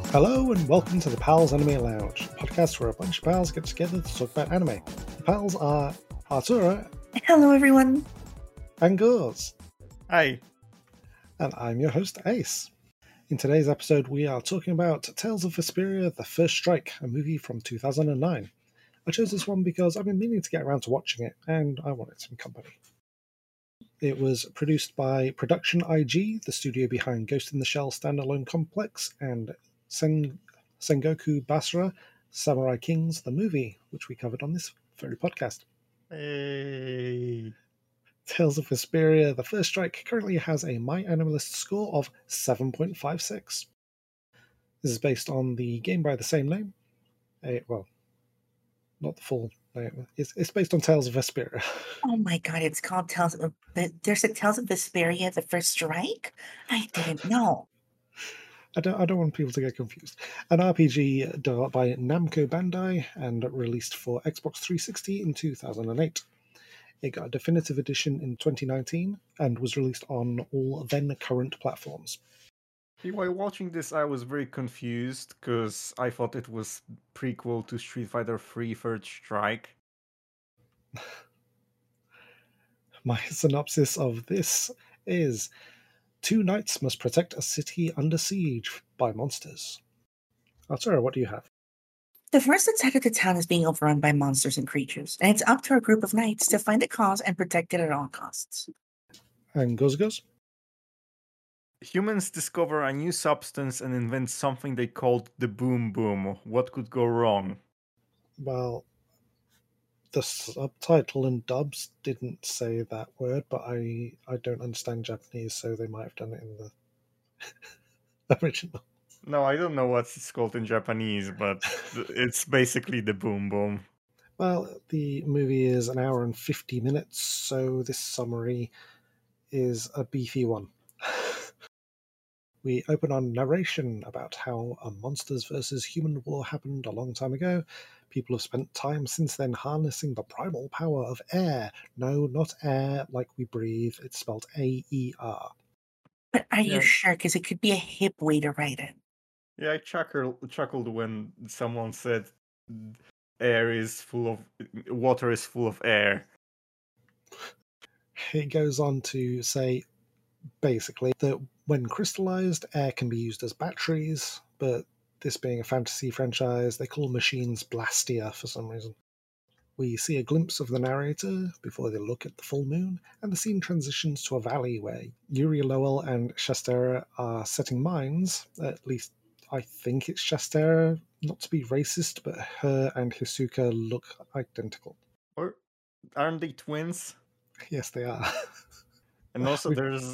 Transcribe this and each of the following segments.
Hello and welcome to the Pals Anime Lounge, a podcast where a bunch of pals get together to talk about anime. The pals are Artura Hello, everyone. and Gores, Hi. and I'm your host Ace. In today's episode, we are talking about Tales of Vesperia: The First Strike, a movie from 2009. I chose this one because I've been meaning to get around to watching it, and I wanted some company. It was produced by Production IG, the studio behind Ghost in the Shell Standalone Complex, and Sengoku Basara, Samurai Kings, the movie, which we covered on this very podcast. Hey. Tales of Vesperia: The First Strike currently has a MyAnimalist score of 7.56. This is based on the game by the same name. Well, not the full name. It's based on Tales of Vesperia. Oh my God, it's called Tales of. There's a Tales of Vesperia: The First Strike. I didn't know. I don't want people to get confused. An RPG developed by Namco Bandai and released for Xbox 360 in 2008. It got a definitive edition in 2019 and was released on all then current platforms. While watching this, I was very confused because I thought it was prequel to Street Fighter 3 Third Strike. My synopsis of this is: two knights must protect a city under siege by monsters. Arturo, what do you have? The first attack of the town is being overrun by monsters and creatures, and it's up to a group of knights to find the cause and protect it at all costs. And Goes? Humans discover a new substance and invent something they called the Boom Boom. What could go wrong? Well, the subtitle and dubs didn't say that word, but I don't understand Japanese, so they might have done it in the original. No, I don't know what it's called in Japanese, but it's basically the Boom Boom. Well, the movie is an hour and 50 minutes, so this summary is a beefy one. We open on narration about how a monsters versus human war happened a long time ago. People have spent time since then harnessing the primal power of air. No, not air like we breathe. It's spelled A-E-R. But are you Yeah. sure? Because it could be a hip way to write it. Yeah, I chuckled when someone said water is full of air. It goes on to say, basically, that when crystallized, air can be used as batteries, but this being a fantasy franchise, they call machines Blastia for some reason. We see a glimpse of the narrator before they look at the full moon, and the scene transitions to a valley where Yuri Lowell and Shastera are setting mines. At least I think it's Shastera, not to be racist, but her and Hisuka look identical. Or aren't they twins? Yes, they are. And also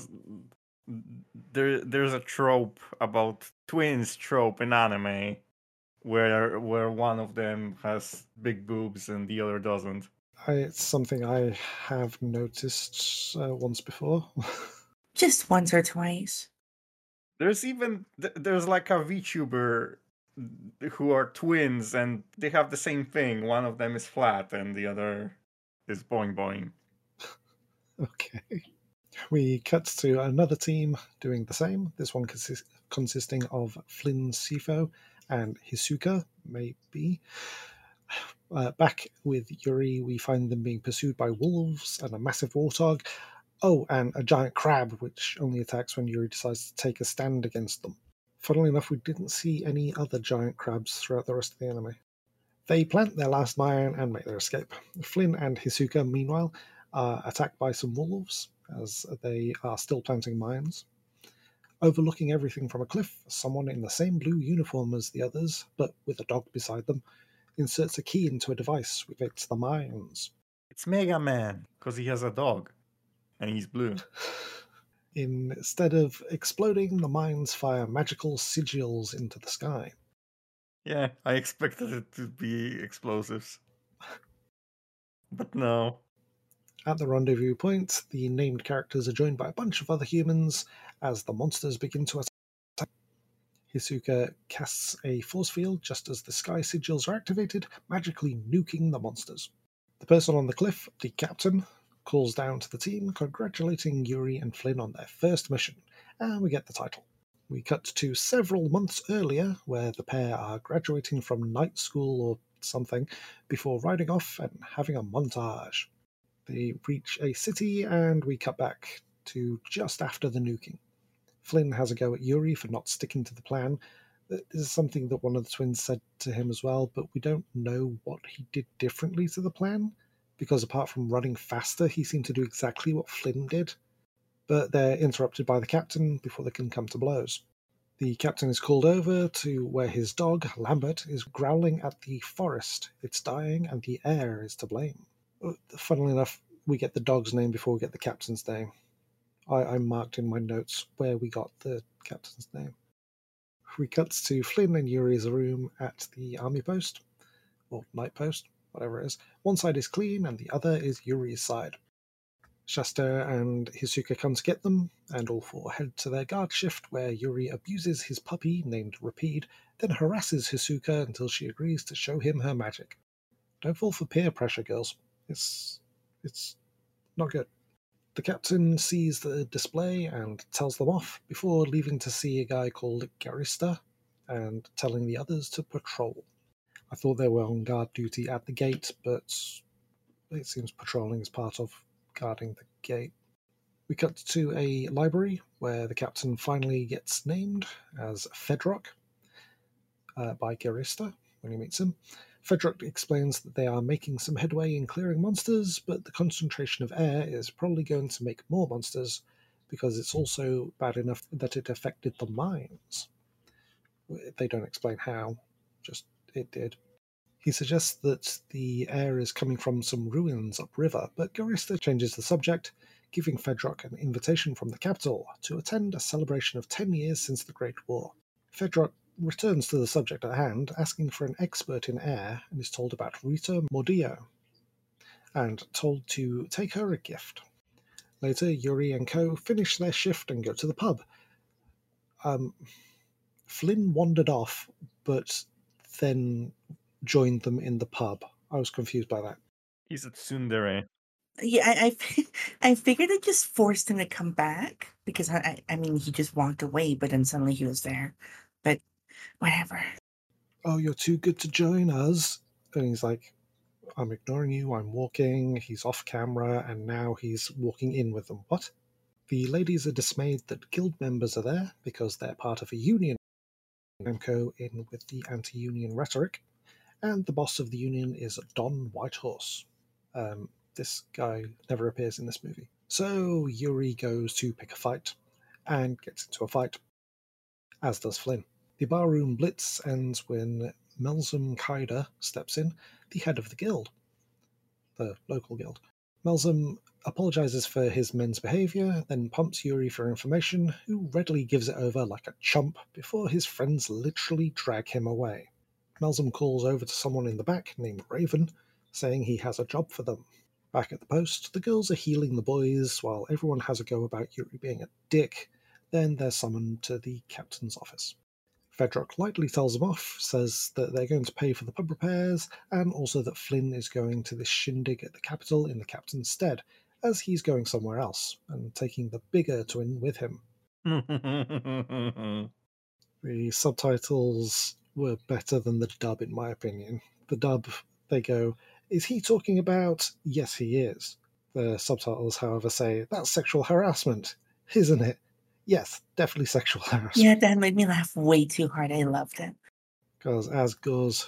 there's a trope about twins trope in anime where one of them has big boobs and the other doesn't. It's something I have noticed once before. Just once or twice. There's even there's like a VTuber who are twins and they have the same thing. One of them is flat and the other is boing boing. Okay. We cut to another team doing the same, this one consisting of Flynn Sifo and Hisuka, maybe. Back with Yuri, we find them being pursued by wolves and a massive warthog. Oh, and a giant crab, which only attacks when Yuri decides to take a stand against them. Funnily enough, we didn't see any other giant crabs throughout the rest of the anime. They plant their last mine and make their escape. Flynn and Hisuka, meanwhile, are attacked by some wolves, as they are still planting mines. Overlooking everything from a cliff, someone in the same blue uniform as the others, but with a dog beside them, inserts a key into a device which activates the mines. It's Mega Man because he has a dog and he's blue. Instead of exploding, the mines fire magical sigils into the sky. Yeah, I expected it to be explosives. But no. At the rendezvous point, the named characters are joined by a bunch of other humans as the monsters begin to attack. Hisuka casts a force field just as the sky sigils are activated, magically nuking the monsters. The person on the cliff, the captain, calls down to the team, congratulating Yuri and Flynn on their first mission, and we get the title. We cut to several months earlier, where the pair are graduating from night school or something before riding off and having a montage. They reach a city, and we cut back to just after the nuking. Flynn has a go at Yuri for not sticking to the plan. This is something that one of the twins said to him as well, but we don't know what he did differently to the plan, because apart from running faster, he seemed to do exactly what Flynn did. But they're interrupted by the captain before they can come to blows. The captain is called over to where his dog, Lambert, is growling at the forest. It's dying, and the air is to blame. Funnily enough, we get the dog's name before we get the captain's name. I marked in my notes where we got the captain's name. We cut to Flynn and Yuri's room at the army post, or night post, whatever it is. One side is clean, and the other is Yuri's side. Shasta and Hisoka come to get them, and all four head to their guard shift, where Yuri abuses his puppy, named Rapide, then harasses Hisoka until she agrees to show him her magic. Don't fall for peer pressure, girls. It's not good. The captain sees the display and tells them off, before leaving to see a guy called Garista and telling the others to patrol. I thought they were on guard duty at the gate, but it seems patrolling is part of guarding the gate. We cut to a library where the captain finally gets named as Fedrock by Garista when he meets him. Fedrock explains that they are making some headway in clearing monsters, but the concentration of air is probably going to make more monsters because it's also bad enough that it affected the mines. They don't explain how, just it did. He suggests that the air is coming from some ruins upriver, but Garista changes the subject, giving Fedrock an invitation from the capital to attend a celebration of 10 years since the Great War. Fedrock returns to the subject at hand, asking for an expert in air, and is told about Rita Mordillo, and told to take her a gift. Later, Yuri and co. finish their shift and go to the pub. Flynn wandered off, but then joined them in the pub. I was confused by that. He's a tsundere. Yeah, I figured they just forced him to come back because I mean he just walked away, but then suddenly he was there. But whatever. Oh, you're too good to join us. And he's like, I'm ignoring you, I'm walking. He's off camera, and now he's walking in with them. What? The ladies are dismayed that guild members are there because they're part of a union. Namco in with the anti-union rhetoric, and the boss of the union is Don Whitehorse. This guy never appears in this movie. So Yuri goes to pick a fight, and gets into a fight, as does Flynn. The barroom blitz ends when Melzum Kaida steps in, the head of the guild, the local guild. Melzum apologizes for his men's behavior, then pumps Yuri for information, who readily gives it over like a chump before his friends literally drag him away. Melzum calls over to someone in the back named Raven, saying he has a job for them. Back at the post, the girls are healing the boys while everyone has a go about Yuri being a dick. Then they're summoned to the captain's office. Fedrock lightly tells them off, says that they're going to pay for the pub repairs, and also that Flynn is going to this shindig at the capital in the captain's stead, as he's going somewhere else, and taking the bigger twin with him. The subtitles were better than the dub, in my opinion. The dub, they go, is he talking about? Yes, he is. The subtitles, however, say, that's sexual harassment, isn't it? Yes, definitely sexual harassment. Yeah, that made me laugh way too hard. I loved it. Because as Gauze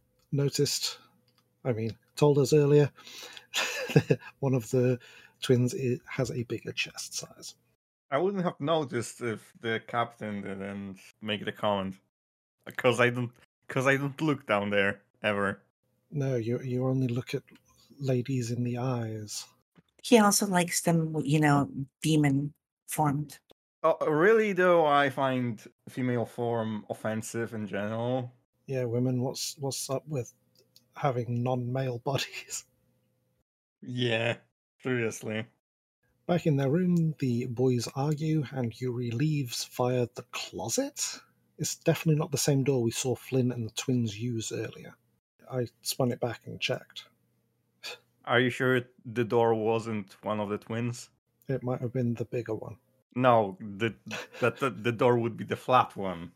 told us earlier, one of the twins has a bigger chest size. I wouldn't have noticed if the captain didn't make the comment, because I don't look down there ever. No, you only look at ladies in the eyes. He also likes them, demon formed. Oh, really though, I find female form offensive in general. Yeah, women, what's up with having non-male bodies? Yeah, seriously. Back in their room, the boys argue, and Yuri leaves via the closet. It's definitely not the same door we saw Flynn and the twins use earlier. I spun it back and checked. Are you sure the door wasn't one of the twins? It might have been the bigger one. No, the door would be the flat one.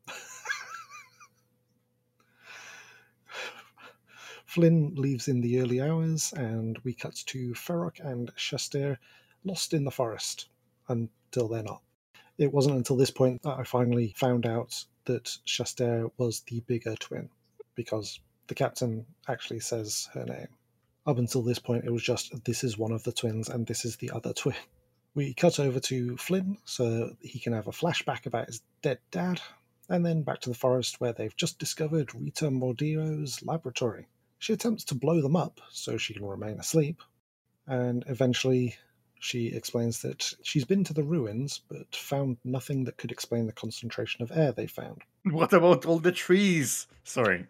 Flynn leaves in the early hours, and we cut to Ferrock and Shaster lost in the forest until they're not. It wasn't until this point that I finally found out that Shaster was the bigger twin, because the captain actually says her name. Up until this point, it was just, this is one of the twins and this is the other twin. We cut over to Flynn so he can have a flashback about his dead dad, and then back to the forest where they've just discovered Rita Mordiro's laboratory. She attempts to blow them up so she can remain asleep, and eventually she explains that she's been to the ruins but found nothing that could explain the concentration of air they found. What about all the trees? Sorry.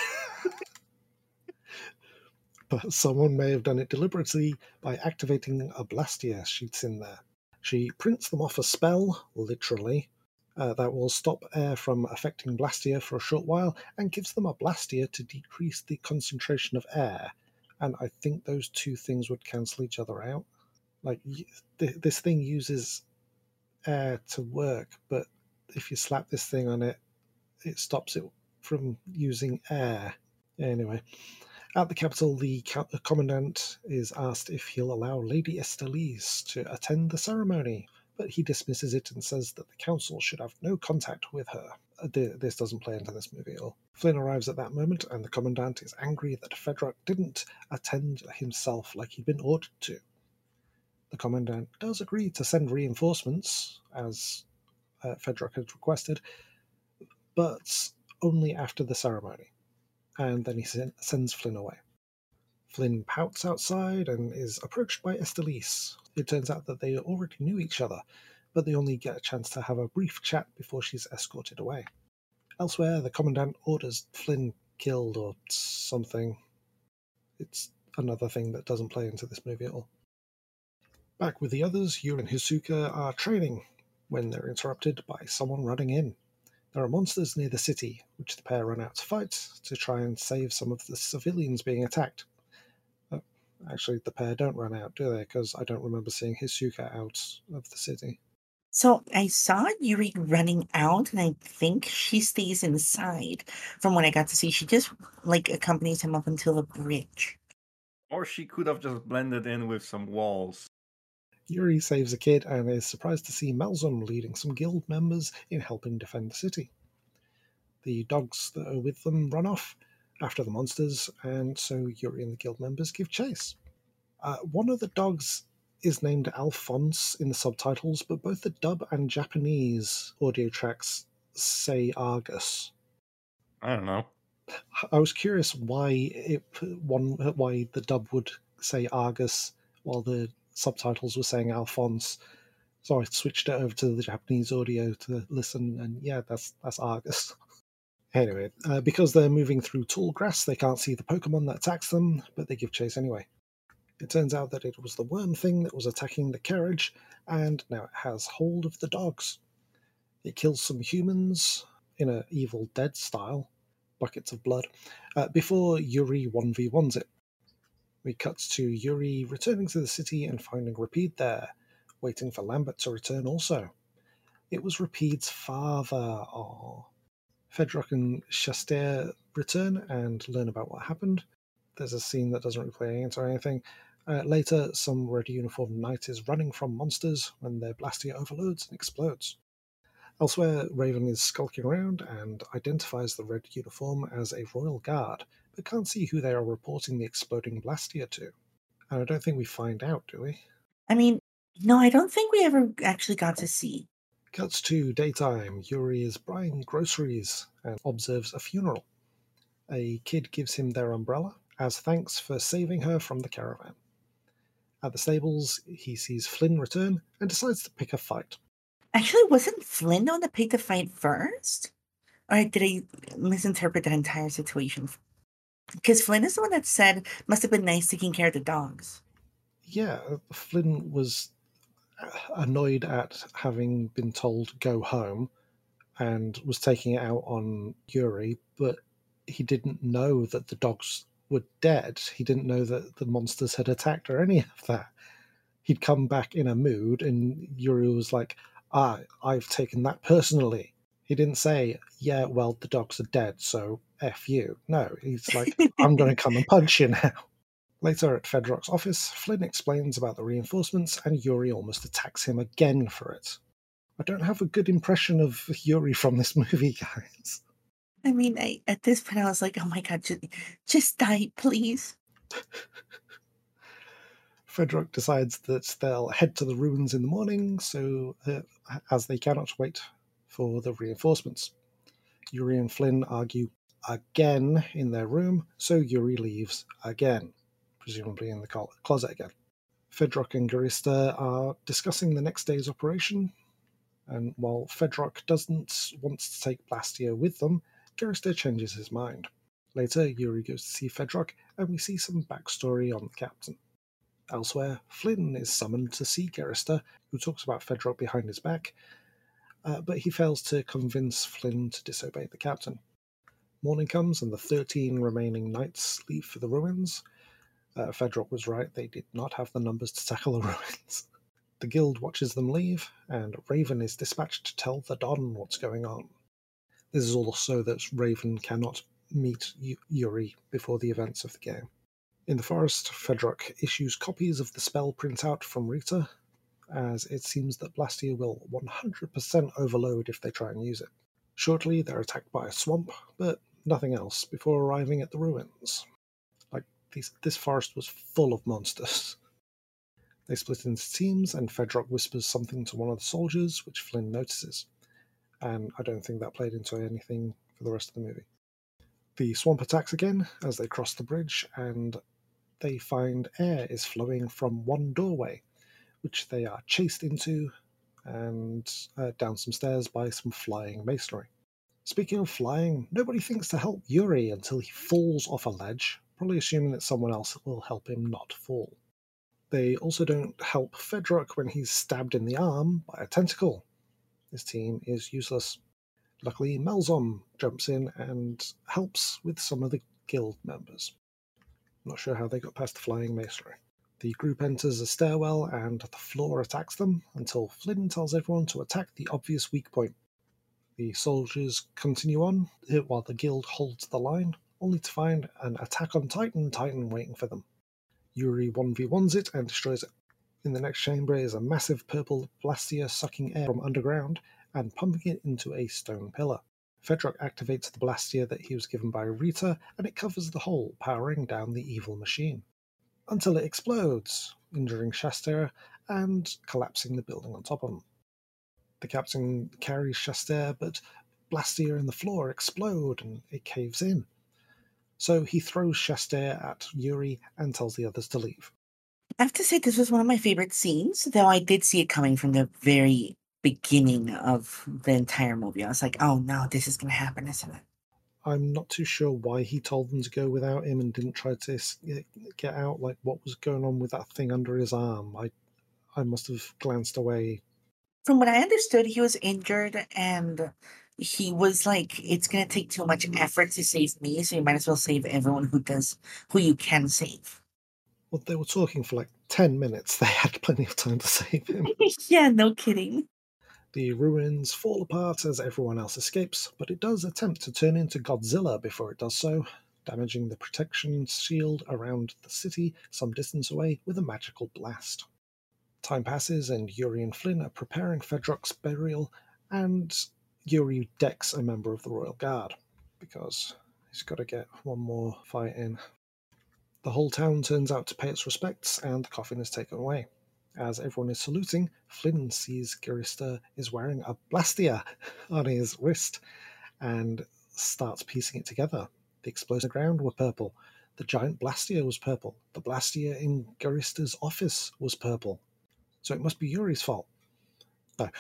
But someone may have done it deliberately by activating a Blastia sheets in there. She prints them off a spell, literally, that will stop air from affecting Blastia for a short while and gives them a Blastia to decrease the concentration of air. And I think those two things would cancel each other out. Like, this thing uses air to work, but if you slap this thing on it, it stops it from using air. Anyway, at the capital, the commandant is asked if he'll allow Lady Estellise to attend the ceremony, but he dismisses it and says that the council should have no contact with her. This doesn't play into this movie at all. Flynn arrives at that moment, and the commandant is angry that Fedrock didn't attend himself like he'd been ordered to. The commandant does agree to send reinforcements, as Fedrock had requested, but only after the ceremony, and then he sends Flynn away. Flynn pouts outside and is approached by Estellise. It turns out that they already knew each other, but they only get a chance to have a brief chat before she's escorted away. Elsewhere, the commandant orders Flynn killed or something. It's another thing that doesn't play into this movie at all. Back with the others, Yuri and Hisoka are training when they're interrupted by someone running in. There are monsters near the city, which the pair run out to fight to try and save some of the civilians being attacked. Actually, the pair don't run out, do they? Because I don't remember seeing Hisoka out of the city. So I saw Yuri running out, and I think she stays inside. From what I got to see, she just accompanies him up until the bridge. Or she could have just blended in with some walls. Yuri saves a kid and is surprised to see Malzum leading some guild members in helping defend the city. The dogs that are with them run off after the monsters, and so Yuri and the guild members give chase. One of the dogs is named Alphonse in the subtitles, but both the dub and Japanese audio tracks say Argus. I don't know. I was curious why the dub would say Argus while the subtitles were saying Alphonse. So I switched it over to the Japanese audio to listen, and yeah, that's Argus. Anyway, because they're moving through tall grass, they can't see the Pokemon that attacks them, but they give chase anyway. It turns out that it was the worm thing that was attacking the carriage, and now it has hold of the dogs. It kills some humans in an Evil Dead style, buckets of blood, before Yuri 1v1s it. We cut to Yuri returning to the city and finding Rapide there, waiting for Lambert to return also. It was Rapide's father. Aww. Fedrock and Shaster return and learn about what happened. There's a scene that doesn't really play into anything. Later, some red uniformed knight is running from monsters when their Blastia overloads and explodes. Elsewhere, Raven is skulking around and identifies the red uniform as a royal guard, but can't see who they are reporting the exploding Blastia to. And I don't think we find out, do we? I mean, no, I don't think we ever actually got to see. Cuts to daytime. Yuri is buying groceries and observes a funeral. A kid gives him their umbrella as thanks for saving her from the caravan. At the stables, he sees Flynn return and decides to pick a fight. Actually, wasn't Flynn the one that picked the fight first? Or did I misinterpret that entire situation? Because Flynn is the one that said, must have been nice taking care of the dogs. Yeah, Flynn was annoyed at having been told go home and was taking it out on Yuri, but he didn't know that the dogs were dead. He didn't know that the monsters had attacked or any of that. he'd come back in a mood, and Yuri was like, I've taken that personally. He didn't say, yeah, well, the dogs are dead, so F you. No, he's like, I'm going to come and punch you now. Later at Fedrock's office, Flynn explains about the reinforcements, and Yuri almost attacks him again for it. I don't have a good impression of Yuri from this movie, guys. I mean, at this point, I was like, oh my god, just die, please. Fedrock decides that they'll head to the ruins in the morning, so as they cannot wait for the reinforcements. Yuri and Flynn argue again in their room, so Yuri leaves again, presumably in the closet again. Fedrock and Garista are discussing the next day's operation, and while Fedrock doesn't want to take Blastia with them, Garista changes his mind. Later, Yuri goes to see Fedrock, and we see some backstory on the captain. Elsewhere, Flynn is summoned to see Garista, who talks about Fedrock behind his back, but he fails to convince Flynn to disobey the captain. Morning comes, and the 13 remaining knights leave for the ruins. Fedrock was right, they did not have the numbers to tackle the ruins. The guild watches them leave, and Raven is dispatched to tell the Don what's going on. This is also that Raven cannot meet Yuri before the events of the game. In the forest, Fedrock issues copies of the spell printout from Rita, as it seems that Blastia will 100% overload if they try and use it. Shortly, they're attacked by a swamp, but nothing else before arriving at the ruins. This forest was full of monsters. They split into teams, and Fedrock whispers something to one of the soldiers, which Flynn notices. And I don't think that played into anything for the rest of the movie. The swamp attacks again as they cross the bridge, and they find air is flowing from one doorway, which they are chased into and down some stairs by some flying masonry. Speaking of flying, nobody thinks to help Yuri until he falls off a ledge, probably assuming that someone else will help him not fall. They also don't help Fedrock when he's stabbed in the arm by a tentacle. His team is useless. Luckily, Malzom jumps in and helps with some of the guild members. Not sure how they got past the flying masonry. The group enters a stairwell and the floor attacks them until Flynn tells everyone to attack the obvious weak point. The soldiers continue on while the guild holds the line, only to find an attack on Titan waiting for them. Yuri 1v1s it and destroys it. In the next chamber is a massive purple Blastia sucking air from underground and pumping it into a stone pillar. Fedrock activates the Blastia that he was given by Rita, and it covers the hole, powering down the evil machine. Until it explodes, injuring Shaster and collapsing the building on top of him. The captain carries Shaster, but Blastia and the floor explode and it caves in. So he throws Shaster at Yuri and tells the others to leave. I have to say, this was one of my favorite scenes, though I did see it coming from the very beginning of the entire movie. I was like, oh no, this is going to happen, isn't it? I'm not too sure why he told them to go without him and didn't try to get out. Like, what was going on with that thing under his arm? I must have glanced away. From what I understood, he was injured and he was like, it's going to take too much effort to save me, so you might as well save everyone who you can save. Well, they were talking for like 10 minutes. They had plenty of time to save him. Yeah, no kidding. The ruins fall apart as everyone else escapes, but it does attempt to turn into Godzilla before it does so, damaging the protection shield around the city some distance away with a magical blast. Time passes and Yuri and Flynn are preparing Fedrock's burial, and Yuri decks a member of the Royal Guard, because he's got to get one more fight in. The whole town turns out to pay its respects, and the coffin is taken away. As everyone is saluting, Flynn sees Garista is wearing a Blastia on his wrist, and starts piecing it together. The explosives on the ground were purple. The giant Blastia was purple. The Blastia in Garista's office was purple. So it must be Yuri's fault. No.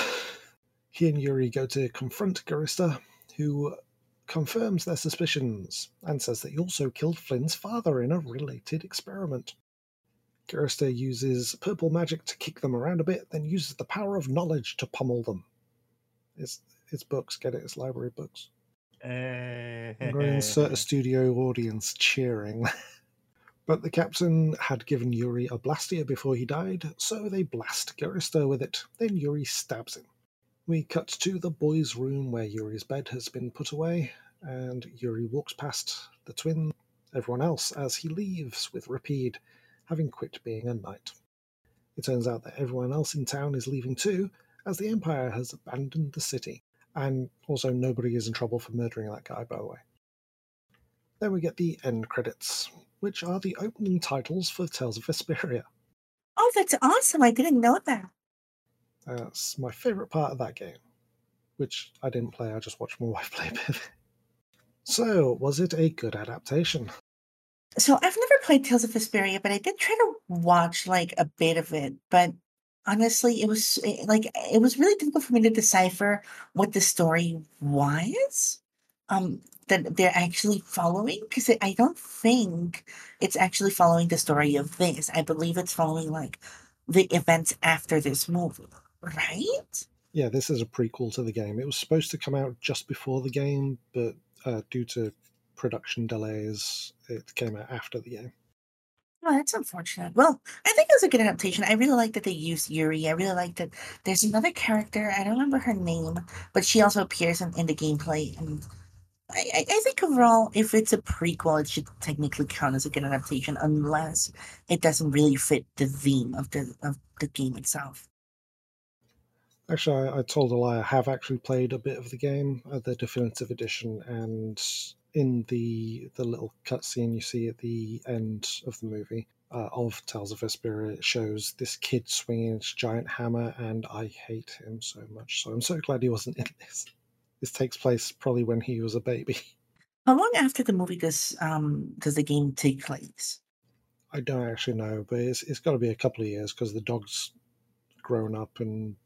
He and Yuri go to confront Garista, who confirms their suspicions and says that he also killed Flynn's father in a related experiment. Garista uses purple magic to kick them around a bit, then uses the power of knowledge to pummel them. It's books, get it? It's library books. I'm going to insert a studio audience cheering. But the captain had given Yuri a blaster before he died, so they blast Garisto with it. Then Yuri stabs him. We cut to the boys' room where Yuri's bed has been put away, and Yuri walks past the twin, everyone else, as he leaves with Rapide, having quit being a knight. It turns out that everyone else in town is leaving too, as the Empire has abandoned the city. And also nobody is in trouble for murdering that guy, by the way. Then we get the end credits, which are the opening titles for Tales of Vesperia. Oh, that's awesome. I didn't know that. That's my favourite part of that game, which I didn't play, I just watched my wife play a bit. So, was it a good adaptation? So I've never played Tales of Vesperia, but I did try to watch like a bit of it. But honestly, it was really difficult for me to decipher what the story was. That they're actually following, because I don't think it's actually following the story of this. I believe it's following like the events after this movie, right? Yeah, this is a prequel to the game. It was supposed to come out just before the game, but due to production delays, it came out after the game. Oh, that's unfortunate. Well, I think it was a good adaptation. I really like that they used Yuri. I really like that there's another character, I don't remember her name, but she also appears in the gameplay. And I think overall, if it's a prequel, it should technically count as a good adaptation, unless it doesn't really fit the theme of the game itself. Actually, I told a lie. I have actually played a bit of the game, the definitive edition, and in the little cutscene you see at the end of the movie of Tales of Vesperia, it shows this kid swinging his giant hammer, and I hate him so much. So I'm so glad he wasn't in this. This takes place probably when he was a baby. How long after the movie does the game take place? I don't actually know, but it's got to be a couple of years because the dog's grown up, and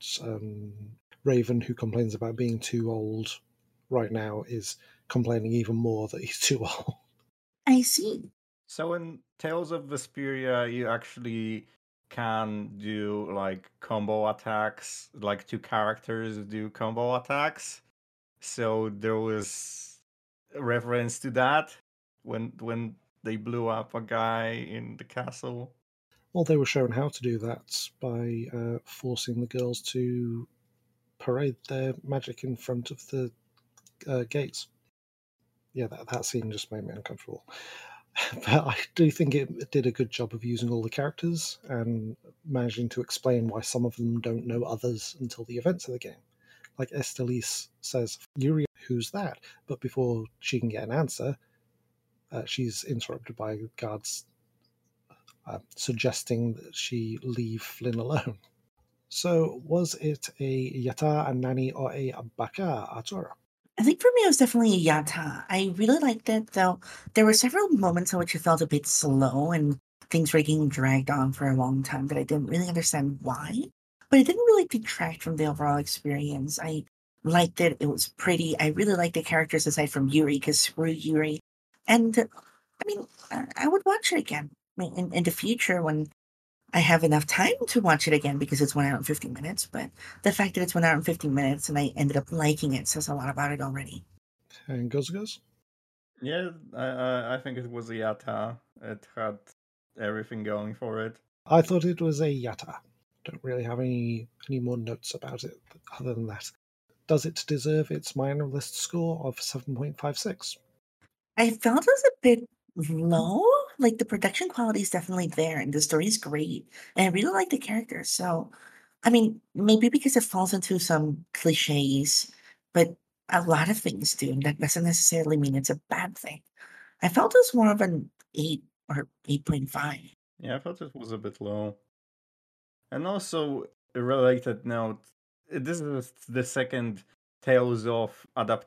Raven, who complains about being too old right now, is complaining even more that he's too old. I see. So in Tales of Vesperia, you actually can do like combo attacks, like two characters do combo attacks. So there was a reference to that when they blew up a guy in the castle. Well, they were shown how to do that by forcing the girls to parade their magic in front of the gates. Yeah, that scene just made me uncomfortable. But I do think it did a good job of using all the characters and managing to explain why some of them don't know others until the events of the game. Like Estelise says, Yuri, who's that? But before she can get an answer, she's interrupted by guards suggesting that she leave Flynn alone. So, was it a Yata, a Nani, or a Baka, Artura? I think for me, it was definitely a Yata. I really liked it, though. There were several moments in which it felt a bit slow and things were getting dragged on for a long time that I didn't really understand why. But it didn't really detract from the overall experience. I liked it. It was pretty. I really liked the characters aside from Yuri, because screw Yuri. And I mean, I would watch it again. I mean, in the future when I have enough time to watch it again, because it's 1 hour and 50 minutes, but the fact that it's 1 hour and 50 minutes and I ended up liking it says a lot about it already. And Goes? Yeah, I think it was a Yata. It had everything going for it. I thought it was a Yata. Don't really have any more notes about it other than that. Does it deserve its My Analyst score of 7.56? I felt it was a bit low. Like the production quality is definitely there and the story is great. And I really like the characters. So, I mean, maybe because it falls into some cliches, but a lot of things do. And that doesn't necessarily mean it's a bad thing. I felt it was more of an 8 or 8.5. Yeah, I thought it was a bit low. And also, a related note, this is the second Tales of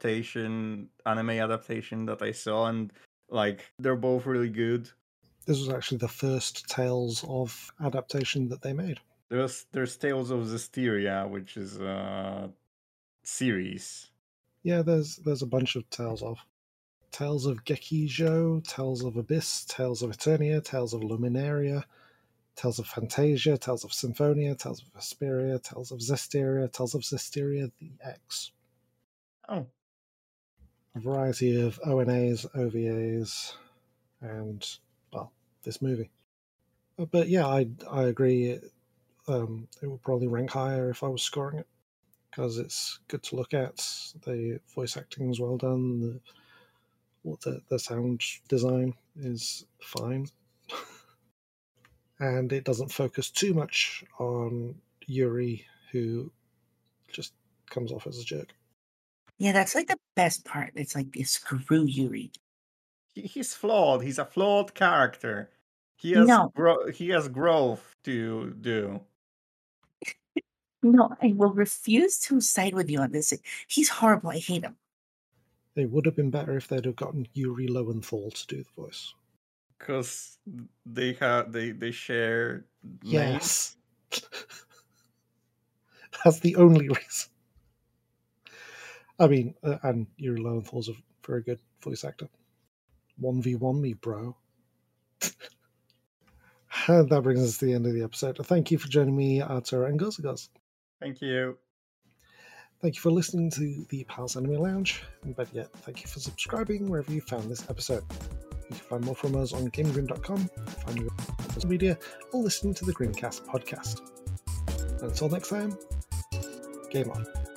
anime adaptation that I saw, and like they're both really good. This was actually the first Tales of adaptation that they made. There's Tales of Zestiria, which is a series. Yeah, there's a bunch of Tales of. Tales of Gekijo, Tales of Abyss, Tales of Eternia, Tales of Luminaria, Tales of Fantasia, Tales of Symphonia, Tales of Vesperia, Tales of Zestiria the X. Oh, A variety of ONAs, OVAs, and, well, this movie. But yeah, I agree. It would probably rank higher if I was scoring it, because it's good to look at. The voice acting is well done. The sound design is fine. And it doesn't focus too much on Yuri, who just comes off as a jerk. Yeah, that's like the best part. It's like, screw Yuri. He's flawed. He's a flawed character. He No. has growth to do. No, I will refuse to side with you on this. He's horrible. I hate him. It would have been better if they'd have gotten Yuri Lowenthal to do the voice. Because they share names. Yes. That's the only reason. I mean, and Yuri Lowenthal's a very good voice actor. 1v1 me, bro. And that brings us to the end of the episode. Thank you for joining me, Artur and Gozagos. Thank you. Thank you for listening to the Pals Anime Lounge, and better yet, thank you for subscribing wherever you found this episode. You can find more from us on GameGrim.com, find you on social media, or listening to the Grimcast podcast. And until next time, game on.